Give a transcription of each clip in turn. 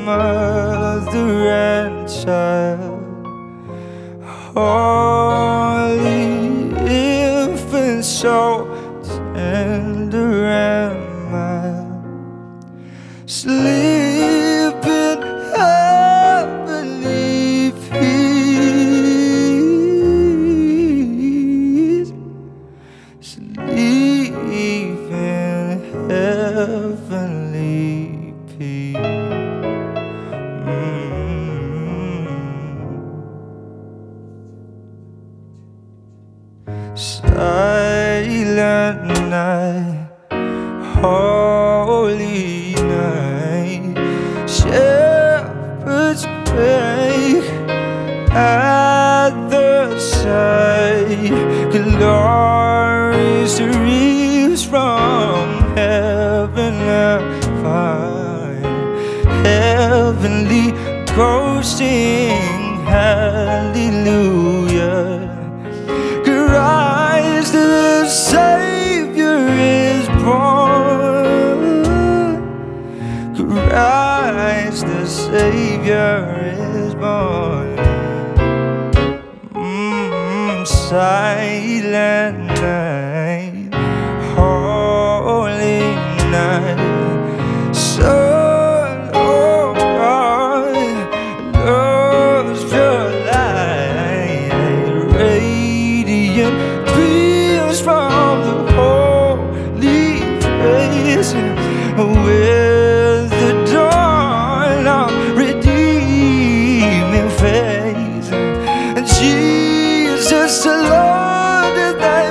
mother and child, holy infant, so tender and mild, sleep in heavenly peace, sleep in heavenly peace. Silent night, holy night, shepherds quake at the sight, glories reaps from heaven fire, heavenly ghosts sing hallelujah. Christ the Savior is born. Christ the Savior is born. Silent night, holy night, Son of God, love's pure light, radiant beams from the holy face, with the dawn of redeeming face. Jesus, the Lord at thy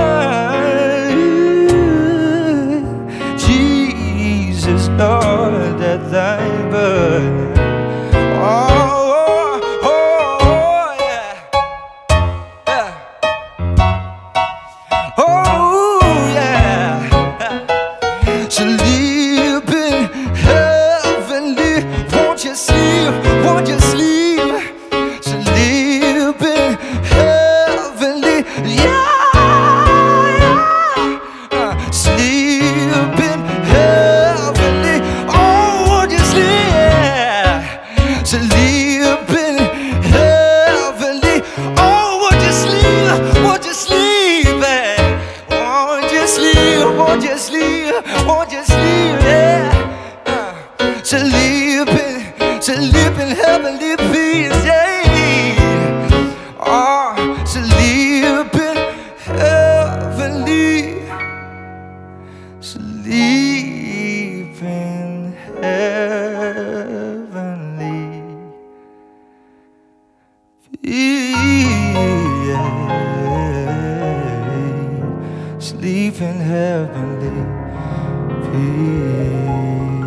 birth, Jesus, Lord at thy birth. Oh, oh, oh, yeah, yeah. Oh, yeah. Sleep in heavenly, won't you sleep, won't you sleep? Sleep in heavenly, yeah, yeah. Sleep in heavenly, oh, won't you sleep? Sleep in heavenly, oh, won't you sleep, won't you sleep? Won't you sleep, won't you sleep, won't you sleep, yeah. Sleep in heavenly peace, yeah. Oh, sleep in heavenly, sleep in heavenly peace, yeah. Sleep in heavenly peace.